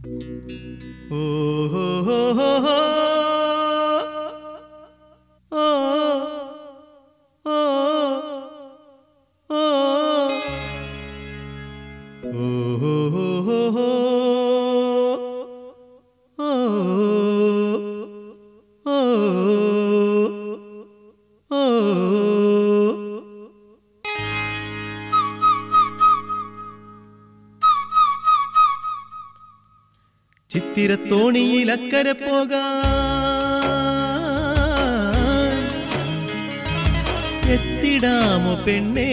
ചിത്തിരത്തോണിയിൽ അക്കരെ പോകാൻ എത്തിടാമോ പെണ്ണേ,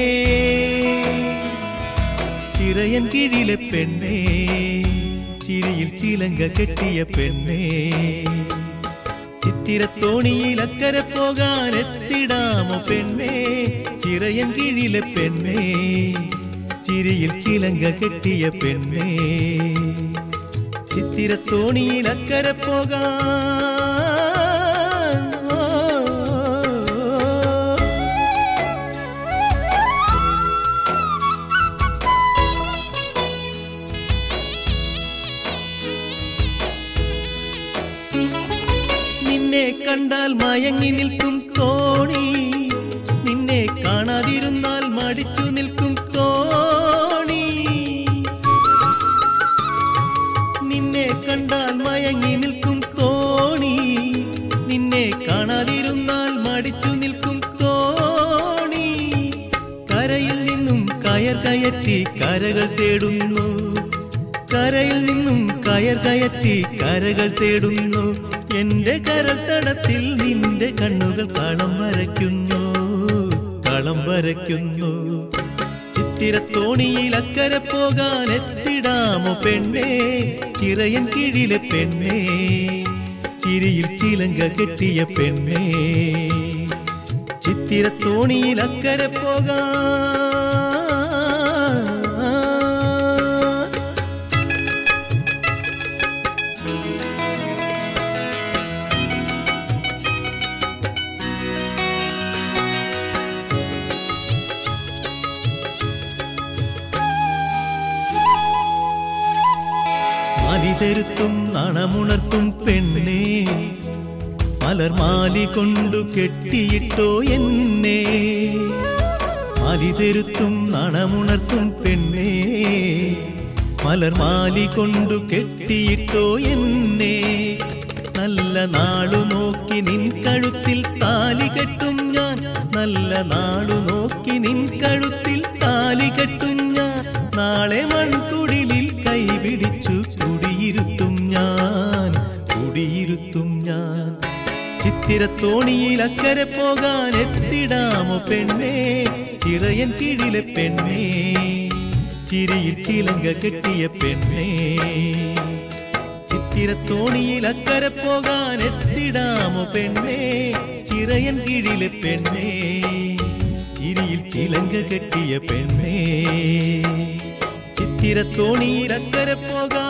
ചിറയൻ കീഴിലെ പെണ്ണേ, ചിരിയിൽ ചിലങ്ക കെട്ടിയ പെണ്ണേ. ചിത്തിരത്തോണിയിൽ അക്കരെ പോകാൻ എത്തിടാമോ പെണ്ണേ, ചിറയൻ കീഴിലെ പെണ്ണേ, ചിരിയിൽ ചിലങ്ക കെട്ടിയ പെണ്ണേ. ചിത്തിരത്തോണിയിൽ അക്കരെ പോകാൻ നിന്നെ കണ്ടാൽ മയങ്ങി നിൽക്കും തോണി, നിന്നെ കാണാതിരുന്നാൽ മടിച്ചു നിൽക്കും തോണി. നിന്നെ കണ്ടാൽ മയങ്ങി നിൽക്കും തോണി, നിന്നെ കാണാതിരുന്നാൽ മടിച്ചു നിൽക്കും തോണി. കരയിൽ നിന്നും കയർ കയറ്റി കരകൾ തേടുന്നു, കരയിൽ നിന്നും കയർ കയറ്റി കരകൾ തേടുന്നു. എന്റെ കരൾ തടത്തിൽ നിന്റെ കണ്ണുകൾ കളം വരയ്ക്കുന്നു, കളം വരയ്ക്കുന്നു. ചിത്തിരത്തോണിയിൽ അക്കരെ പോകാൻ എത്തിടാമോ പെണ്ണേ, ചിറയൻ കീഴിലെ പെണ്ണേ, ചിരിയിൽ ചിലങ്ക കെട്ടിയ പെണ്ണേ. ചിത്തിരത്തോണിയിൽ അക്കരെ പോകാൻ മലിതെരുത്തും നണമുണർത്തും പെണ്ണേ, മലർമാലി കൊണ്ടു കെട്ടിയിട്ടോ എന്നെ. മലിതെരുത്തും നണമുണർത്തും പെണ്ണേ, മലർമാലി കൊണ്ടു കെട്ടിയിട്ടോ എന്നെ. നല്ല നാളു നോക്കി നിൻ കഴുത്തിൽ താലി കെട്ടും ഞാൻ, നല്ല നാളു നോക്കി നിൻ കഴുത്തിൽ താലി കെട്ടും ഞാൻ. നാളെ മൺകുടിലിൽ കൈപിടിച്ചു കുടിയിരുത്തും ഞാൻ, കുടിയിരുത്തും ഞാൻ. ചിത്തിരത്തോണിയിൽ അക്കരെ പോകാൻ എത്തിടാമോ പെണ്ണേ, ചിറയൻ കീഴിലെ പെണ്ണേ, ചിരിയിൽ ചിലങ്ക കെട്ടിയ പെണ്ണേ. ചിത്തിരത്തോണിയിൽ അക്കരെ പോകാൻ എത്തിടാമോ പെണ്ണേ, ചിറയൻ കീഴിലെ പെണ്ണേ, ചിരിയിൽ ചിലങ്ക കെട്ടിയ പെണ്ണേ. ചിത്തിരത്തോണിയിൽ അക്കരെ പോകാൻ